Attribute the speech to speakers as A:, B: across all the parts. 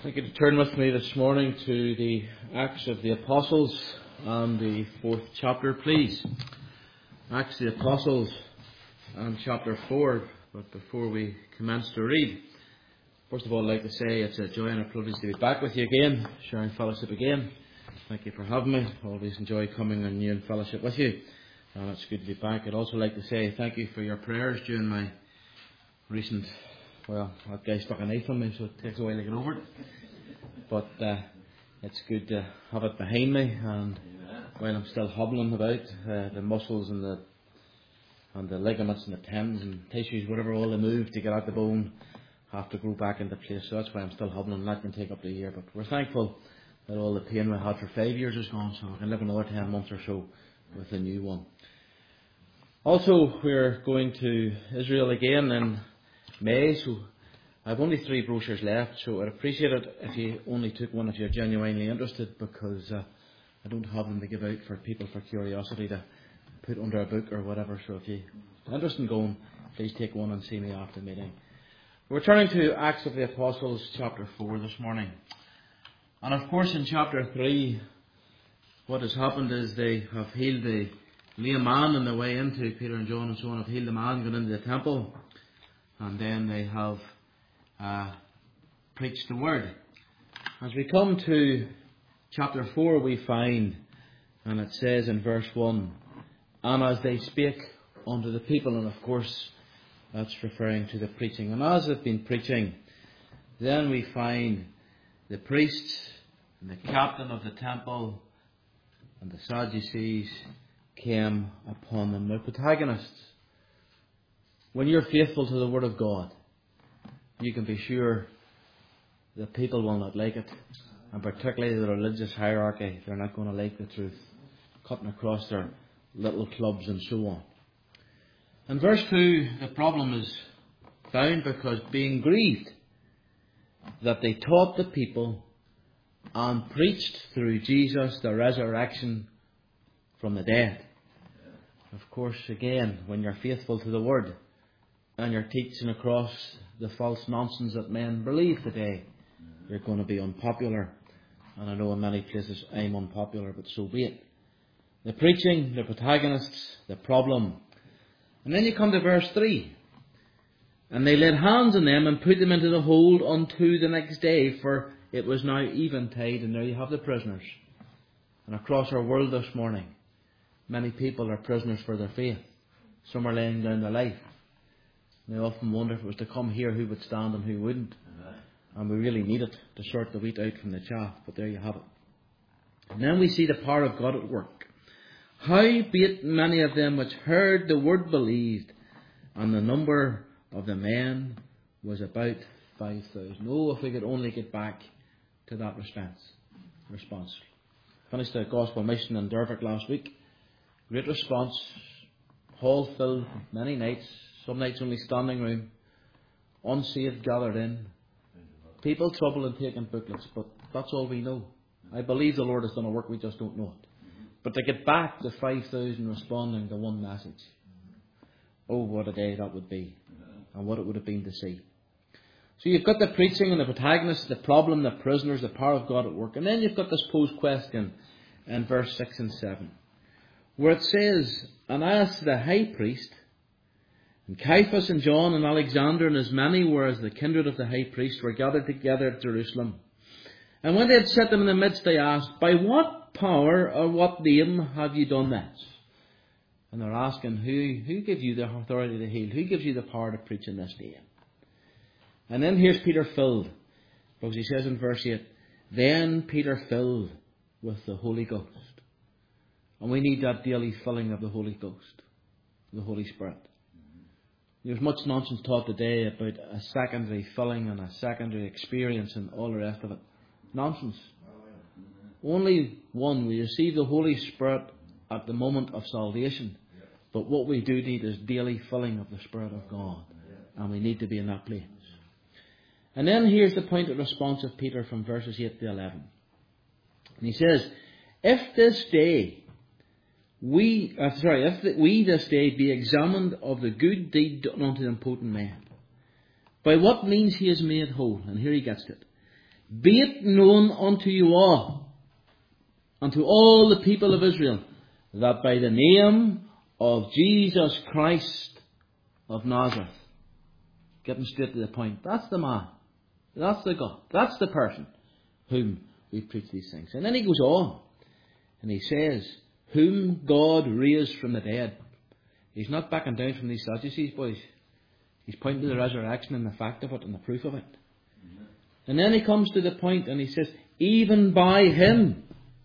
A: I'd like you to turn with me this morning to the Acts of the Apostles and the 4th chapter, please. Acts of the Apostles and chapter 4. But before we commence to read, first of all, I'd like to say it's a joy and a privilege to be back with you again, sharing fellowship again. Thank you for having me. I always enjoy coming and new in fellowship with you, and it's good to be back. I'd also like to say thank you for your prayers during my recent... Well, that guy stuck a knife on me, so it takes a while to get over it. But it's good to have it behind me, and while I'm still hobbling about, the muscles and the ligaments and the tendons and tissues, whatever, all they move to get out the bone, have to grow back into place. So that's why I'm still hobbling. That can take up to a year. But we're thankful that all the pain we had for 5 years is gone, so I can live another 10 months or so with a new one. Also, we're going to Israel again in May, so I've only 3 brochures left, so I'd appreciate it if you only took one if you're genuinely interested, because I don't have them to give out for people for curiosity to put under a book or whatever. So if you're interested in going, please take one and see me after the meeting. We're turning to Acts of the Apostles chapter 4 this morning. And of course in chapter 3, what has happened is they have healed the lame man on the way into, Peter and John and so on have healed the man, gone into the temple. And then they have preached the word. As we come to chapter 4, we find, and it says in verse 1, and as they spake unto the people, and of course that's referring to the preaching. And as they've been preaching, then we find the priests and the captain of the temple and the Sadducees came upon them. They're protagonists. When you're faithful to the Word of God, you can be sure that people will not like it. And particularly the religious hierarchy, they're not going to like the truth, cutting across their little clubs and so on. In verse 2, the problem is found because being grieved that they taught the people and preached through Jesus the resurrection from the dead. Of course, again, when you're faithful to the Word, and you're teaching across the false nonsense that men believe today, you're going to be unpopular. And I know in many places I'm unpopular, but so be it. The preaching, the protagonists, the problem. And then you come to verse 3. And they laid hands on them and put them into the hold unto the next day, for it was now eventide. And there you have the prisoners. And across our world this morning, many people are prisoners for their faith. Some are laying down their life. And I often wonder if it was to come here, who would stand and who wouldn't. And we really need it to sort the wheat out from the chaff. But there you have it. And then we see the power of God at work. Howbeit many of them which heard the word believed, and the number of the men was about 5,000. Oh, if we could only get back to that response. Finished the gospel mission in Dervick last week. Great response. Hall filled many nights. Some nights only standing room. Unsaved gathered in. People troubled and taking booklets. But that's all we know. I believe the Lord has done a work, we just don't know it. But to get back to 5,000 responding to one message. Oh, what a day that would be. And what it would have been to see. So you've got the preaching and the protagonists, the problem, the prisoners, the power of God at work. And then you've got this posed question in verse 6 and 7. Where it says, and as the high priest, and Caiaphas and John and Alexander and as many were as the kindred of the high priest were gathered together at Jerusalem. And when they had set them in the midst, they asked, by what power or what name have you done this? And they're asking, who gives you the authority to heal? Who gives you the power to preach in this name? And then here's Peter filled. Because he says in verse 8, then Peter filled with the Holy Ghost. And we need that daily filling of the Holy Ghost, the Holy Spirit. There's much nonsense taught today about a secondary filling and a secondary experience and all the rest of it. Nonsense. Only one. We receive the Holy Spirit at the moment of salvation. But what we do need is daily filling of the Spirit of God. And we need to be in that place. And then here's the point of response of Peter from verses 8 to 11. And he says, if we this day be examined of the good deed done unto the impotent man, by what means he is made whole, and here he gets it, Be it known unto you all, unto all the people of Israel, that by the name of Jesus Christ of Nazareth, getting straight to the point, that's the man, that's the God, that's the person whom we preach these things. And then he goes on, and he says, whom God raised from the dead. He's not backing down from these Sadducees, boys. He's pointing to the resurrection and the fact of it and the proof of it. And then he comes to the point and he says, even by him,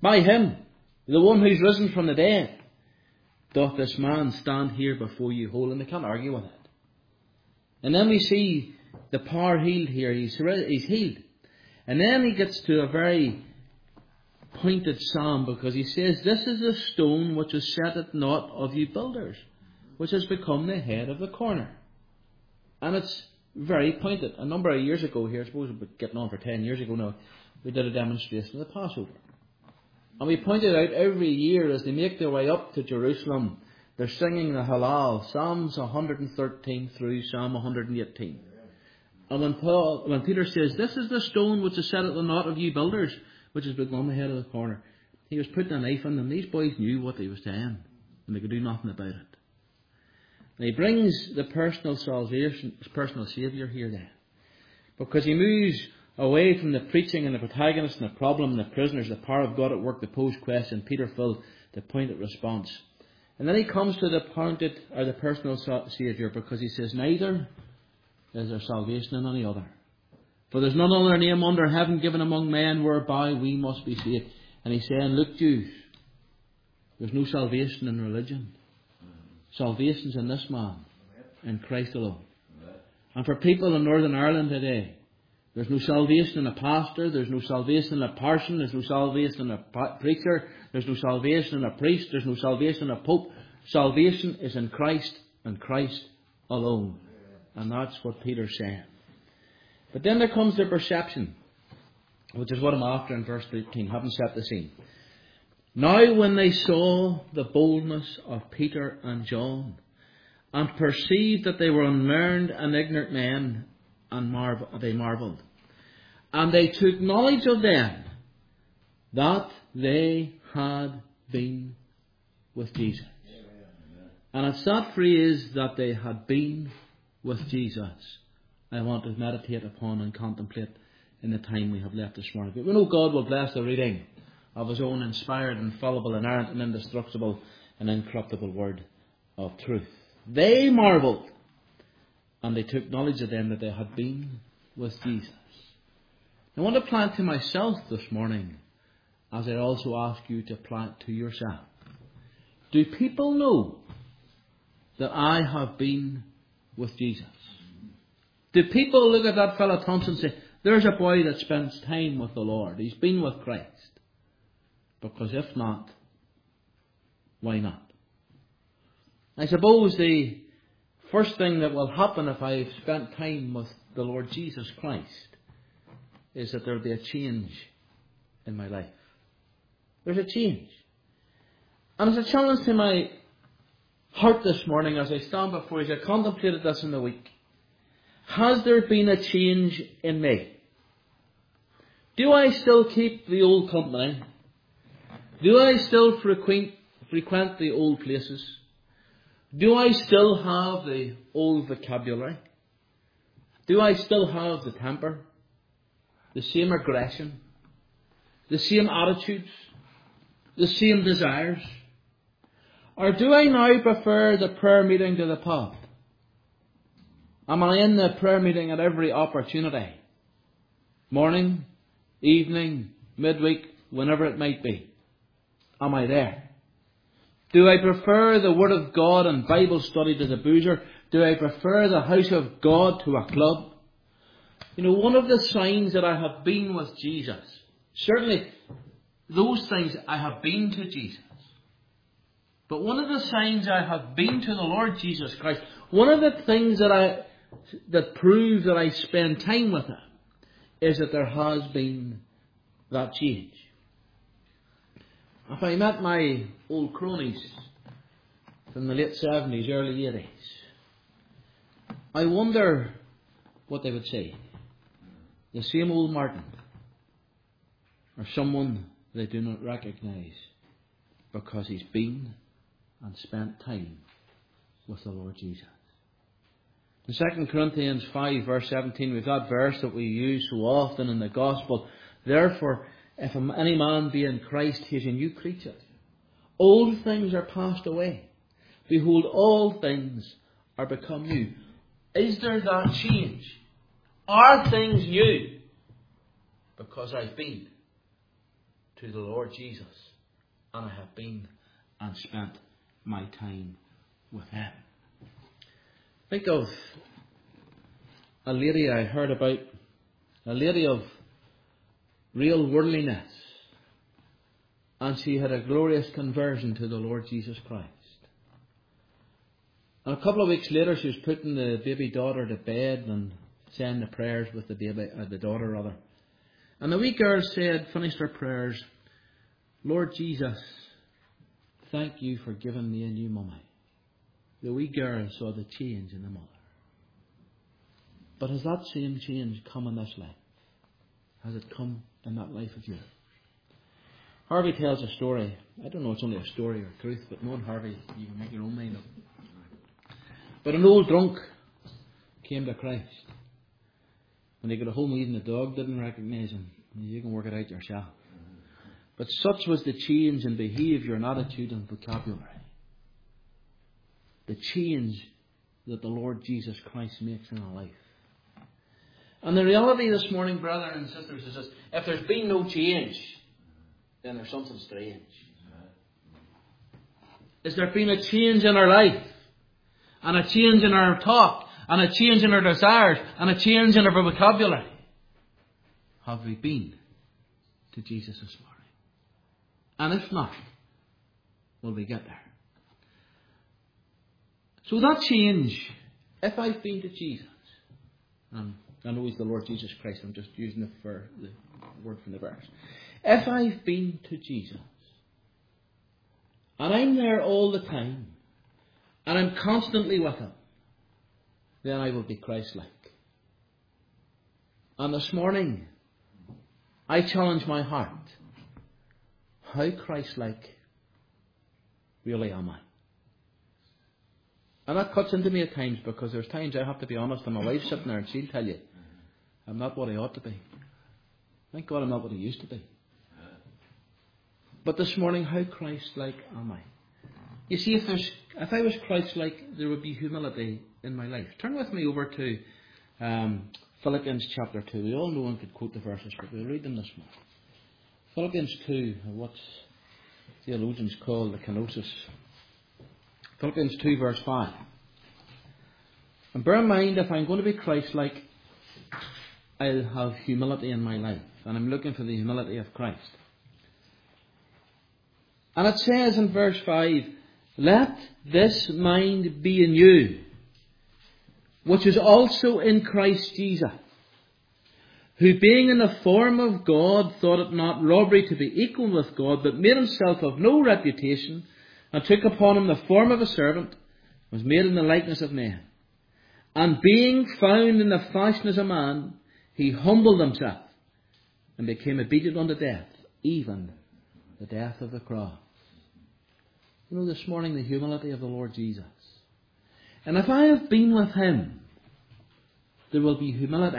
A: the one who's risen from the dead, doth this man stand here before you whole. And they can't argue with it. And then we see the power healed here. He's healed. And then he gets to a very pointed psalm, because he says, this is a stone which is set at naught of you builders, which has become the head of the corner. And it's very pointed. A number of years ago here, I suppose we're getting on for 10 years ago now, we did a demonstration of the Passover. And we pointed out every year as they make their way up to Jerusalem, they're singing the Hallel, Psalms 113 through Psalm 118. And when Peter says, this is the stone which is set at the knot of you builders, which has become the head of the corner, he was putting a knife in them. These boys knew what he was saying, and they could do nothing about it. And he brings the personal salvation, personal Saviour here then, because he moves away from the preaching and the protagonist and the problem and the prisoners, the power of God at work, the posed question. Peter filled the pointed response. And then he comes to the pointed, or the personal Saviour, because he says, neither is there salvation in any other. For there's none other name under heaven given among men whereby we must be saved. And he's saying, look, Jews, there's no salvation in religion. Salvation's in this man, in Christ alone. And for people in Northern Ireland today, there's no salvation in a pastor, there's no salvation in a parson, there's no salvation in a preacher, there's no salvation in a priest, there's no salvation in a pope. Salvation is in Christ and Christ alone. And that's what Peter's saying. But then there comes the perception, which is what I'm after in verse 13, having set the scene. Now when they saw the boldness of Peter and John, and perceived that they were unlearned and ignorant men, they marvelled. And they took knowledge of them that they had been with Jesus. And it's that phrase, that they had been with Jesus, I want to meditate upon and contemplate in the time we have left this morning. But we know God will bless the reading of His own inspired, infallible, inerrant and indestructible and incorruptible word of truth. They marvelled, and they took knowledge of them that they had been with Jesus. I want to apply it to myself this morning, as I also ask you to apply it to yourself. Do people know that I have been with Jesus? Do people look at that fellow Thompson and say, there's a boy that spends time with the Lord, he's been with Christ? Because if not, why not? I suppose the first thing that will happen if I've spent time with the Lord Jesus Christ is that there will be a change in my life. There's a change. And it's a challenge to my heart this morning as I stand before you, as I contemplated this in the week. Has there been a change in me? Do I still keep the old company? Do I still frequent the old places? Do I still have the old vocabulary? Do I still have the temper? The same aggression? The same attitudes? The same desires? Or do I now prefer the prayer meeting to the pub? Am I in the prayer meeting at every opportunity? Morning, evening, midweek, whenever it might be. Am I there? Do I prefer the Word of God and Bible study to the boozer? Do I prefer the house of God to a club? You know, one of the signs that I have been with Jesus, certainly those things I have been to Jesus. But one of the signs I have been to the Lord Jesus Christ, one of the things that prove that I spend time with Him, is that there has been that change. If I met my old cronies from the late 70s, early 80s, I wonder what they would say. The same old Martin, or someone they do not recognise because he's been and spent time with the Lord Jesus. In 2 Corinthians 5 verse 17, we've that verse that we use so often in the Gospel. Therefore, if any man be in Christ, he is a new creature. Old things are passed away. Behold, all things are become new. Is there that change? Are things new? Because I've been to the Lord Jesus and I have been and spent my time with Him. Think of a lady I heard about, a lady of real worldliness, and she had a glorious conversion to the Lord Jesus Christ. And a couple of weeks later, she was putting the baby daughter to bed and saying the prayers with the daughter rather. And the wee girl said, finished her prayers, Lord Jesus, thank you for giving me a new mummy. The wee girl saw the change in the mother. But has that same change come in this life? Has it come in that life of yours? Harvey tells a story. I don't know if it's only a story or truth, but knowing Harvey, you can make your own mind up. But an old drunk came to Christ. When he got home eating, the dog didn't recognise him. You can work it out yourself. But such was the change in behaviour and attitude and vocabulary. The change that the Lord Jesus Christ makes in our life. And the reality this morning, brothers and sisters, is this: if there's been no change, then there's something strange. Is there been a change in our life? And a change in our talk? And a change in our desires? And a change in our vocabulary? Have we been to Jesus this morning? And if not, will we get there? So that change, if I've been to Jesus, and I know He's the Lord Jesus Christ, I'm just using it for the word from the verse. If I've been to Jesus, and I'm there all the time, and I'm constantly with Him, then I will be Christ-like. And this morning, I challenge my heart. How Christ-like really am I? And that cuts into me at times, because there's times I have to be honest, and my wife's sitting there and she'll tell you, I'm not what I ought to be. Thank God I'm not what I used to be. But this morning, how Christ-like am I? You see, if I was Christ-like, there would be humility in my life. Turn with me over to Philippians chapter 2. We all know one could quote the verses, but we'll read them this morning. Philippians 2, what theologians call the kenosis. Philippians 2 verse 5. And bear in mind, if I'm going to be Christ-like, I'll have humility in my life. And I'm looking for the humility of Christ. And it says in verse 5, let this mind be in you, which is also in Christ Jesus, who being in the form of God thought it not robbery to be equal with God, but made himself of no reputation, and took upon him the form of a servant, was made in the likeness of men. And being found in the fashion as a man, he humbled himself, and became obedient unto death, even the death of the cross. You know, this morning, the humility of the Lord Jesus. And if I have been with Him, there will be humility.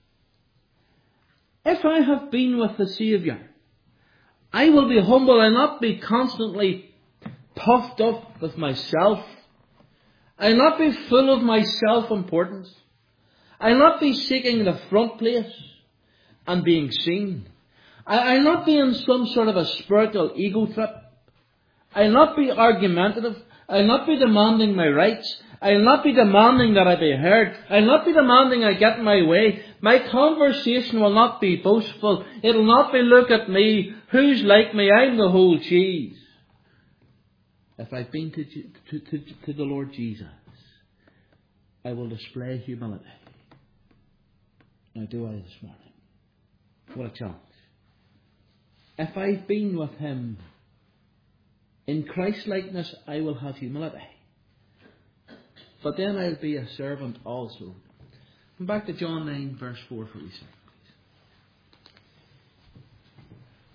A: If I have been with the Saviour, I will be humble and not be constantly puffed up with myself. I'll not be full of my self-importance. I'll not be seeking the front place and being seen. I'll not be in some sort of a spiritual ego trip. I'll not be argumentative. I'll not be demanding my rights. I'll not be demanding that I be heard. I'll not be demanding I get my way. My conversation will not be boastful. It'll not be, look at me, who's like me, I'm the whole cheese. If I've been to the Lord Jesus, I will display humility. Now do I this morning? What a challenge. If I've been with Him, in Christ-likeness I will have humility. But then I'll be a servant also. Come back to John 9 verse 4 for a second, please.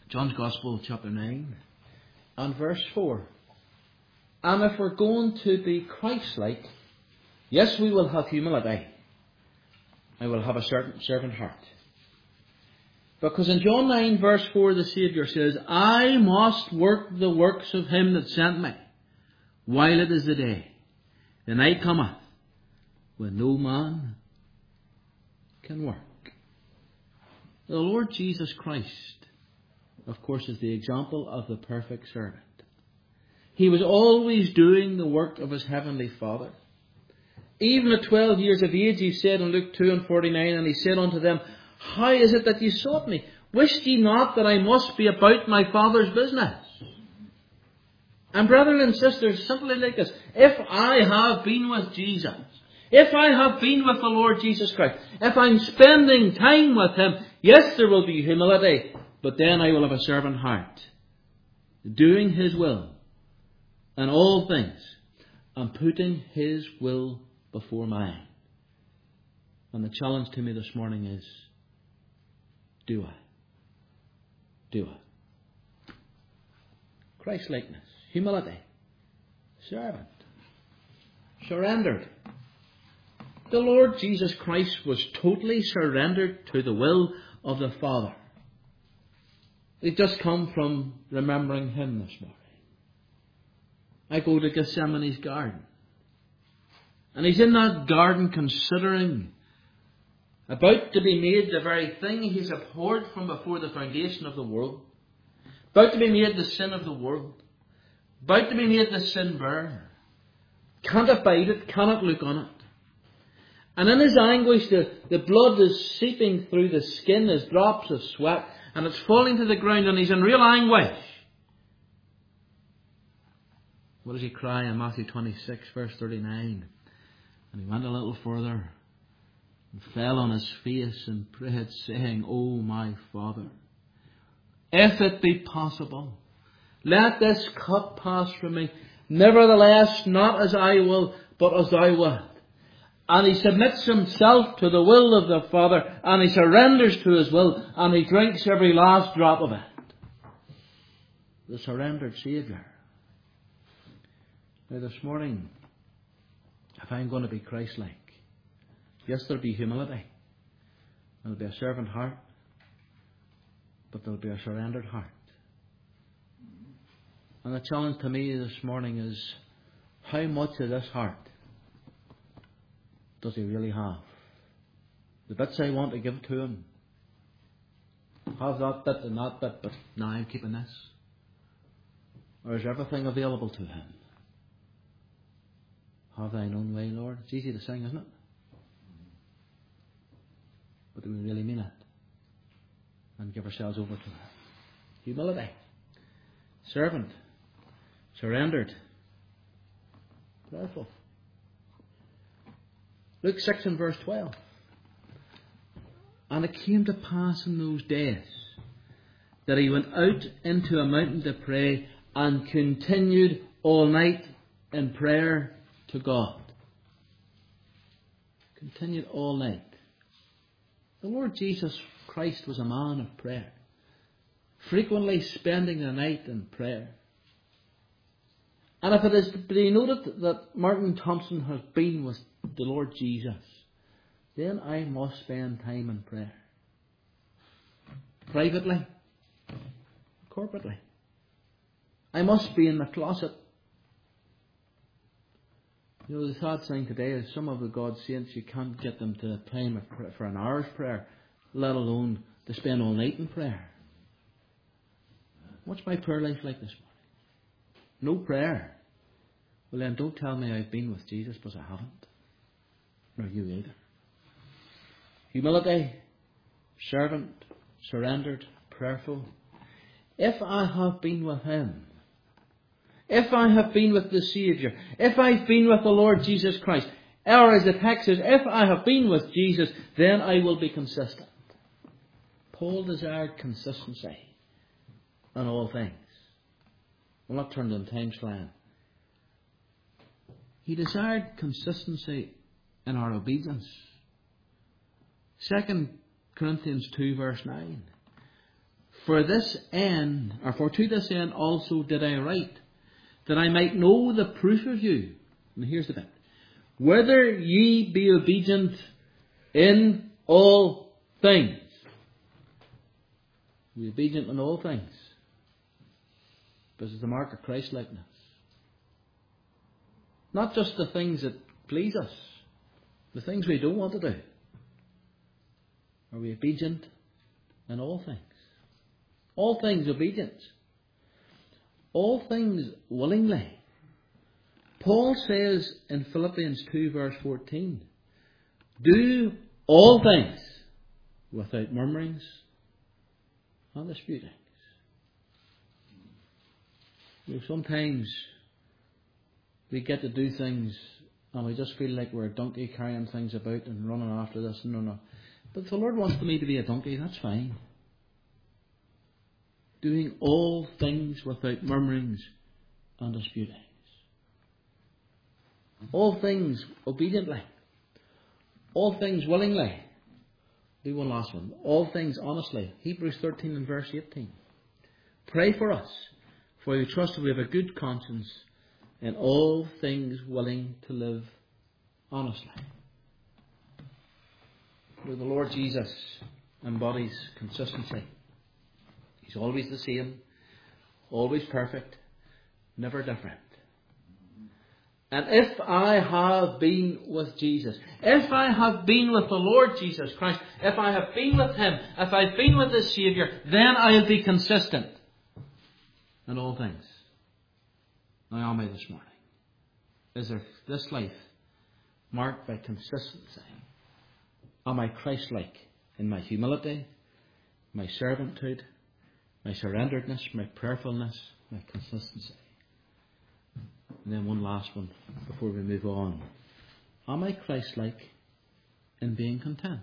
A: John's Gospel, chapter 9, and verse 4. And if we're going to be Christ-like, yes, we will have humility. I will have a certain servant heart. Because in John 9, verse 4, the Saviour says, I must work the works of him that sent me, while it is the day. The night cometh, when no man can work. The Lord Jesus Christ, of course, is the example of the perfect servant. He was always doing the work of his heavenly Father. Even at 12 years of age, he said in Luke 2 and 49, and he said unto them, How is it that ye sought me? Wist ye not that I must be about my Father's business? And brethren and sisters, simply like this, if I have been with Jesus, if I have been with the Lord Jesus Christ, if I'm spending time with him, yes, there will be humility, but then I will have a servant heart, doing his will in all things, and putting his will before mine. And the challenge to me this morning is, do I? Do I? Christ-likeness, humility, servant, surrendered. The Lord Jesus Christ was totally surrendered to the will of the Father. We've just come from remembering him this morning. I go to Gethsemane's garden. And he's in that garden considering, about to be made the very thing he's abhorred from before the foundation of the world. About to be made the sin of the world. About to be made the sin bearer. Can't abide it, cannot look on it. And in his anguish, the blood is seeping through the skin as drops of sweat, and it's falling to the ground, and he's in real anguish. What does he cry in Matthew 26, verse 39? And he went a little further and fell on his face and prayed, saying, O my Father, if it be possible, let this cup pass from me. Nevertheless, not as I will, but as thou wilt. And he submits himself to the will of the Father, and he surrenders to his will, and he drinks every last drop of it. The surrendered Saviour. Now this morning, if I'm going to be Christ-like, yes, there'll be humility. There'll be a servant heart, but there'll be a surrendered heart. And the challenge to me this morning is, how much of this heart does he really have? The bits I want to give to him, have that bit and that bit, but now I'm keeping this. Or is everything available to him? Have thine own way, Lord. It's easy to sing, isn't it? But do we really mean it? And give ourselves over to him. Humility. Servant. Surrendered. Prayerful. Luke 6 and verse 12. And it came to pass in those days that he went out into a mountain to pray, and continued all night in prayer to God. Continued all night. The Lord Jesus Christ was a man of prayer, frequently spending the night in prayer. And if it is to be noted that Martin Thompson has been with the Lord Jesus, then I must spend time in prayer. Privately, corporately. I must be in the closet. You know, the sad thing today is some of the God's saints, you can't get them to time for an hour's prayer, let alone to spend all night in prayer. What's my prayer life like this morning? No prayer. Well then, don't tell me I've been with Jesus, because I haven't. Nor you either. Humility, servant, surrendered, prayerful. If I have been with him, if I have been with the Saviour, if I've been with the Lord Jesus Christ, or as the text says, if I have been with Jesus, then I will be consistent. Paul desired consistency in all things. We'll not turn to them time slang. He desired consistency in our obedience. 2 Corinthians 2 verse 9. For this end, or for to this end also did I write, that I might know the proof of you. And here's the bit. Whether ye be obedient in all things. Be obedient in all things. This is the mark of Christ-likeness. Not just the things that please us, the things we don't want to do. Are we obedient in all things? All things obedience. All things willingly. Paul says in Philippians 2 verse 14, do all things without murmurings and disputings. Sometimes we get to do things and we just feel like we're a donkey carrying things about and running after this and no. But if the Lord wants me to be a donkey, that's fine. Doing all things without murmurings and disputings. All things obediently. All things willingly. Do one last one. All things honestly. Hebrews 13 and verse 18. Pray for us, for we trust that we have a good conscience, in all things willing to live honestly. Where the Lord Jesus embodies consistency. He's always the same, always perfect, never different. And if I have been with Jesus, if I have been with the Lord Jesus Christ, if I have been with Him, if I've been with the Saviour, then I'll be consistent in all things. Now am I this morning? Is there this life marked by consistency? Am I Christ-like in my humility, my servanthood, my surrenderedness, my prayerfulness, my consistency? And then one last one before we move on. Am I Christ-like in being content?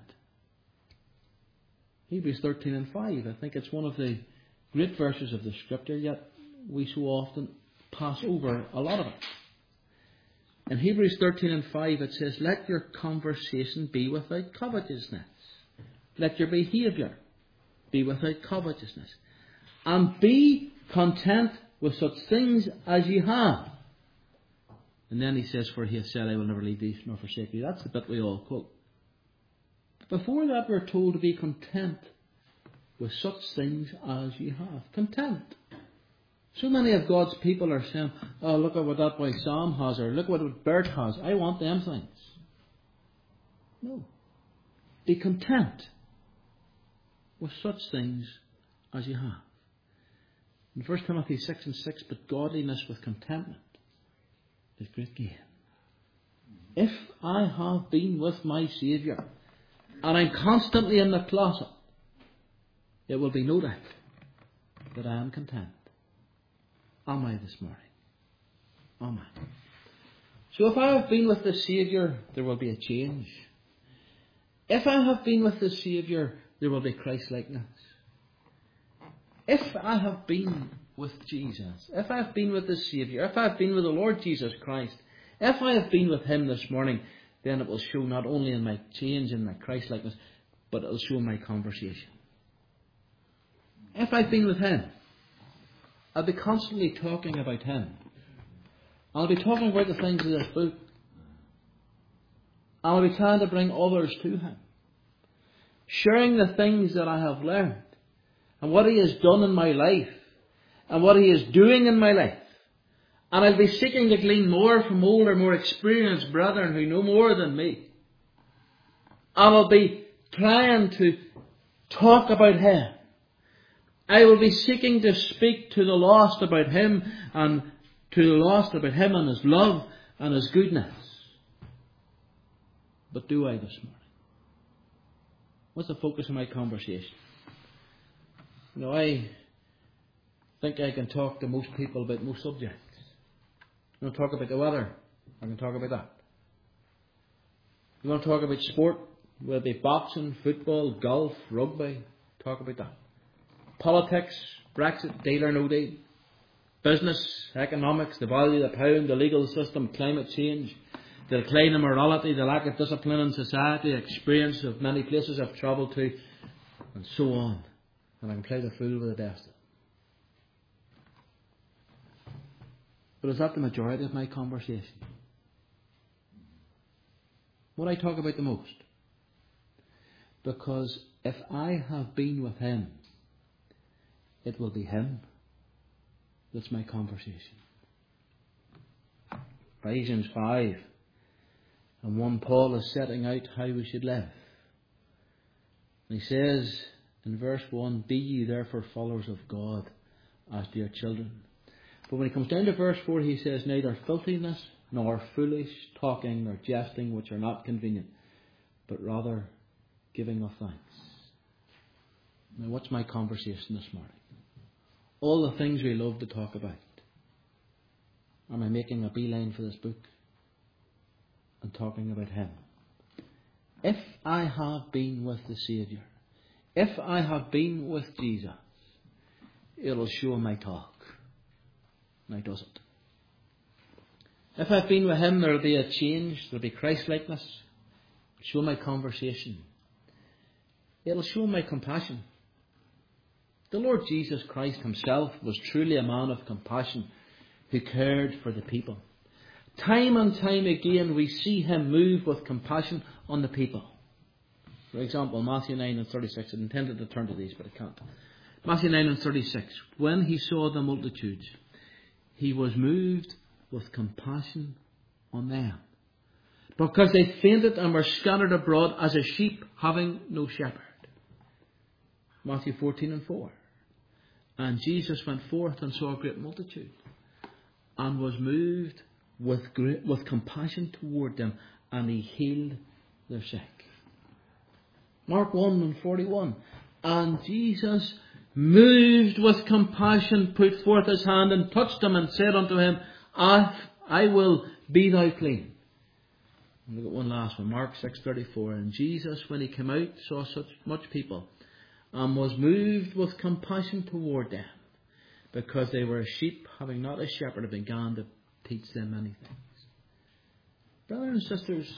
A: Hebrews 13 and 5. I think it's one of the great verses of the Scripture, yet we so often pass over a lot of it. In Hebrews 13 and 5 it says, let your conversation be without covetousness. Let your behaviour be without covetousness. And be content with such things as ye have. And then he says, for he has said, I will never leave thee nor forsake thee. That's the bit we all quote. Before that we're told to be content with such things as ye have. Content. So many of God's people are saying, oh, look at what that boy Sam has, or look what Bert has. I want them things. No. Be content with such things as ye have. In 1 Timothy 6 and 6, but godliness with contentment is great gain. If I have been with my Saviour and I'm constantly in the closet, it will be no doubt that I am content. Am I this morning? Am I? So if I have been with the Saviour, there will be a change. If I have been with the Saviour, there will be Christ-likeness. If I have been with Jesus, if I have been with the Saviour, if I have been with the Lord Jesus Christ, if I have been with Him this morning, then it will show not only in my change and my Christ-likeness, but it will show in my conversation. If I've been with Him, I'll be constantly talking about Him. I'll be talking about the things of this book. I'll be trying to bring others to Him. Sharing the things that I have learned. And what He has done in my life. And what He is doing in my life. And I'll be seeking to glean more from older, more experienced brethren who know more than me. And I'll be trying to talk about Him. I will be seeking to speak to the lost about Him, and to the lost about Him and His love and His goodness. But do I this morning? What's the focus of my conversation? You know, I think I can talk to most people about most subjects. You want to talk about the weather? I can talk about that. You want to talk about sport? Whether it be boxing, football, golf, rugby, talk about that. Politics, Brexit, deal or no deal. Business, economics, the value of the pound, the legal system, climate change, the decline in morality, the lack of discipline in society, experience of many places I've travelled to, and so on. and I can play the fool with the best of them. But is that the majority of my conversation? What I talk about the most? Because if I have been with Him, it will be Him that's my conversation. Ephesians 5 and 1, Paul is setting out how we should live. And he says in verse 1, "Be ye therefore followers of God as dear children." But when he comes down to verse 4, he says, "Neither filthiness, nor foolish talking, nor jesting, which are not convenient, but rather giving of thanks." Now, what's my conversation this morning? All the things we love to talk about. Am I making a beeline for this book and talking about Him? If I have been with the Saviour, if I have been with Jesus, it'll show my talk. Now, does it? If I've been with Him, there'll be a change, there'll be Christ-likeness. It'll show my conversation. It'll show my compassion. The Lord Jesus Christ Himself was truly a man of compassion who cared for the people. Time and time again we see Him move with compassion on the people. For example, Matthew 9 and 36. I intended to turn to these, but I can't. Matthew 9 and 36. When He saw the multitudes, He was moved with compassion on them, because they fainted and were scattered abroad as a sheep having no shepherd. Matthew 14 and 4. And Jesus went forth and saw a great multitude, and was moved with compassion toward them, and He healed their sick. Mark 1 and 41. And Jesus, moved with compassion, put forth His hand and touched him, and said unto him, I will, be thou clean. And we've got one last one, Mark 6:34. And Jesus, when He came out, saw such much people, and was moved with compassion toward them, because they were as sheep having not a shepherd, and began to teach them many things. Brothers and sisters,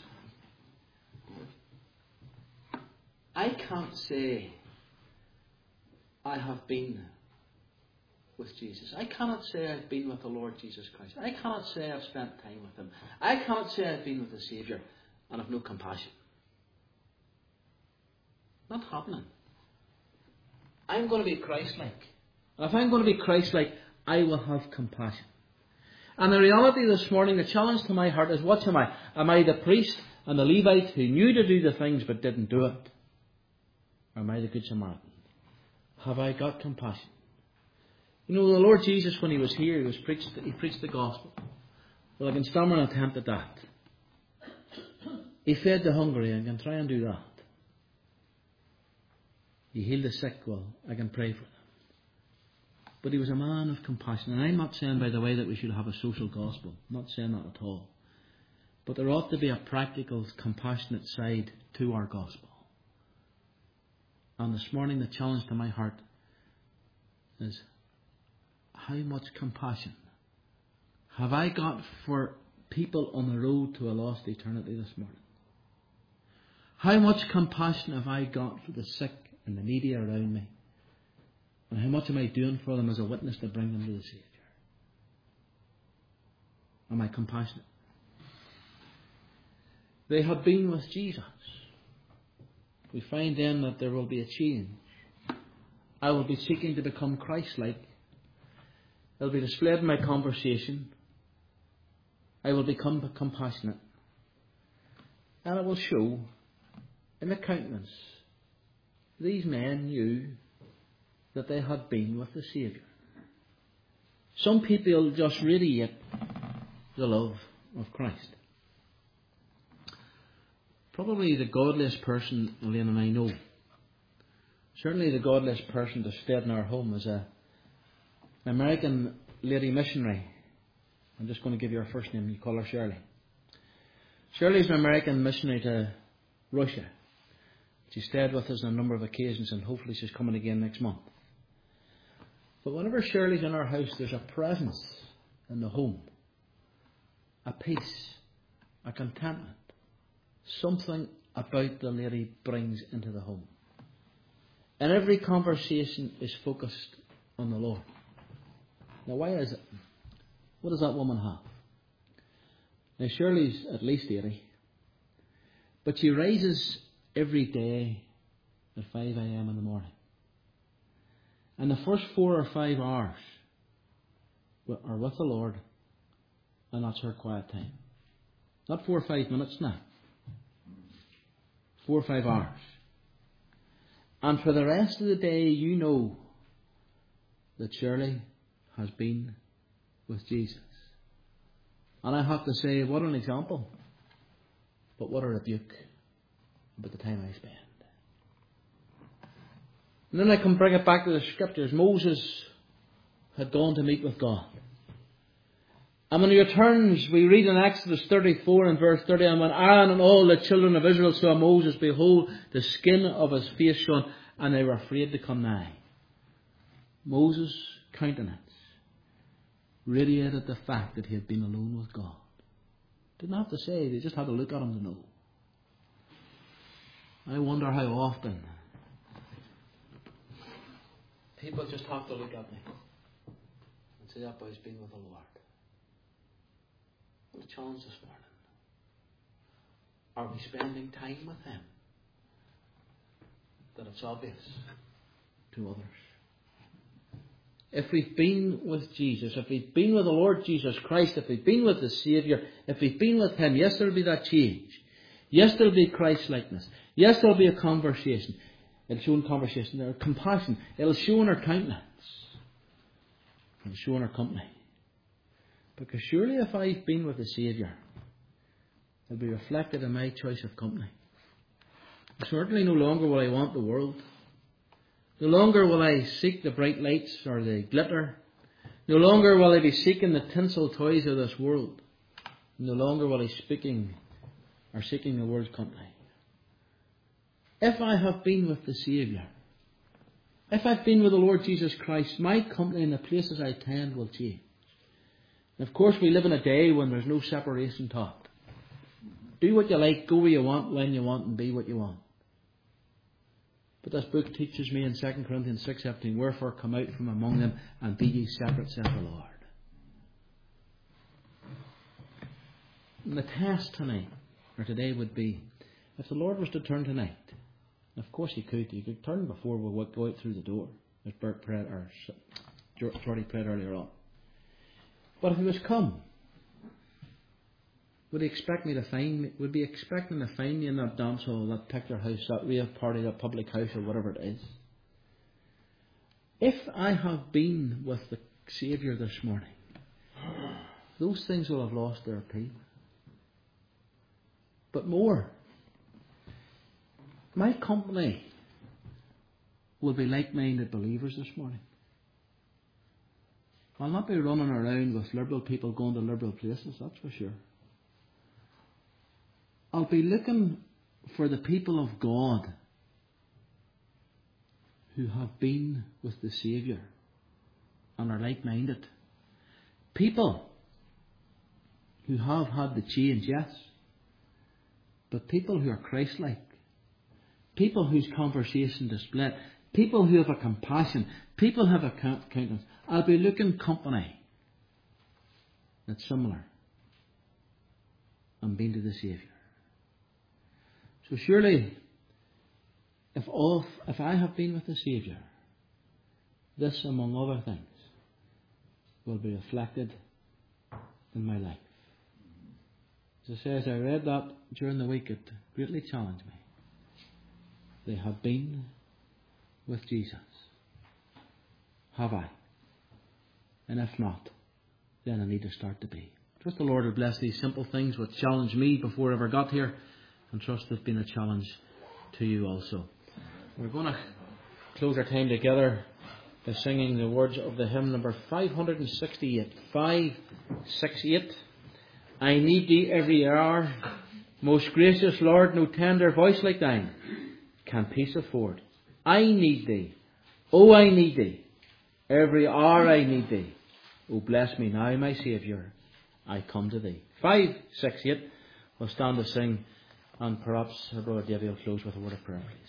A: I can't say I have been with Jesus. I cannot say I've been with the Lord Jesus Christ. I cannot say I've spent time with Him. I cannot say I've been with the Saviour and have no compassion. Not happening. I'm going to be Christ-like. And if I'm going to be Christ-like, I will have compassion. And the reality this morning, the challenge to my heart is, what am I? Am I the priest and the Levite who knew to do the things but didn't do it? Or am I the Good Samaritan? Have I got compassion? You know, the Lord Jesus, when He was here, He preached the gospel. Well, I can stammer an attempt at that. He fed the hungry, I can try and do that. He healed the sick, well, I can pray for them. But He was a man of compassion. And I'm not saying, by the way, that we should have a social gospel. I'm not saying that at all. But there ought to be a practical, compassionate side to our gospel. And this morning, the challenge to my heart is, how much compassion have I got for people on the road to a lost eternity this morning? How much compassion have I got for the sick and the needy around me? And how much am I doing for them as a witness to bring them to the Saviour? Am I compassionate? They have been with Jesus. We find then that there will be a change. I will be seeking to become Christ-like. It will be displayed in my conversation. I will become compassionate. And it will show in the countenance. These men knew that they had been with the Saviour. Some people just radiate the love of Christ. Probably the godliest person Elaine and I know, certainly the godliest person to stay in our home, is an American lady missionary. I'm just going to give you her first name. You call her Shirley. Shirley's an American missionary to Russia. She stayed with us on a number of occasions, and hopefully she's coming again next month. But whenever Shirley's in our house, there's a presence in the home, a peace, a contentment. Something about the lady brings into the home. And every conversation is focused on the Lord. Now, why is it? What does that woman have? Now, Shirley's at least 80. But she rises every day at 5 a.m. in the morning. And the first 4 or 5 hours are with the Lord. And that's her quiet time. Not 4 or 5 minutes now. 4 or 5 hours. And for the rest of the day, you know that Shirley has been with Jesus. And I have to say, what an example. But what a rebuke about the time I spend. And then I can bring it back to the Scriptures. Moses had gone to meet with God. And when he returns, we read in Exodus 34 and verse 30, and when Aaron and all the children of Israel saw Moses, behold, the skin of his face shone, and they were afraid to come nigh. Moses' countenance radiated the fact that he had been alone with God. Didn't have to say, they just had to look at him to know. I wonder how often people just have to look at me and say, that boy's been with the Lord. What a challenge this morning. Are we spending time with Him? That it's obvious to others. If we've been with Jesus, if we've been with the Lord Jesus Christ, if we've been with the Saviour, if we've been with Him, yes, there'll be that change. Yes, there'll be Christ-likeness. Yes, there'll be a conversation. It'll show in conversation. There'll be compassion. It'll show in our countenance. It'll show in our company. Because surely if I've been with the Saviour, it'll be reflected in my choice of company. Certainly no longer will I want the world. No longer will I seek the bright lights or the glitter. No longer will I be seeking the tinsel toys of this world. No longer will I seeking the world's company. If I have been with the Saviour, if I've been with the Lord Jesus Christ, my company and the places I attend will change. And of course we live in a day when there's no separation taught. Do what you like, go where you want, when you want, and be what you want. But this book teaches me in 2 Corinthians 6:17, wherefore come out from among them and be ye separate, saith the Lord. And the test tonight, or today, would be, if the Lord was to turn tonight, and of course He could turn before we go out through the door, as Bert prayed, or Jordy prayed earlier on. But if He was come, would He expect me to find me? Would be expecting to find me in that dance hall, that picture house, that rave party, that public house, or whatever it is? If I have been with the Saviour this morning, those things will have lost their appeal. But more, my company will be like-minded believers this morning. I'll not be running around with liberal people going to liberal places, that's for sure. I'll be looking for the people of God who have been with the Saviour and are like-minded. People who have had the change, yes, but people who are Christ-like. People whose conversation display it. People who have a compassion. People who have a countenance. I'll be looking company that's similar and been to the Saviour. So surely, if I have been with the Saviour, this, among other things, will be reflected in my life. As I say, as I read that during the week, it greatly challenged me. They have been with Jesus. Have I? And if not, then I need to start to be. Trust the Lord will bless these simple things which challenged me before I ever got here, and trust they've been a challenge to you also. We're going to close our time together by singing the words of the hymn number 568. 568. I need thee every hour. Most gracious Lord, no tender voice like thine can peace afford. I need thee. Oh, I need thee. Every hour I need thee. Oh, bless me now, my Saviour. I come to thee. 568. We'll stand to sing, and perhaps our brother Davey will close with a word of prayer, please.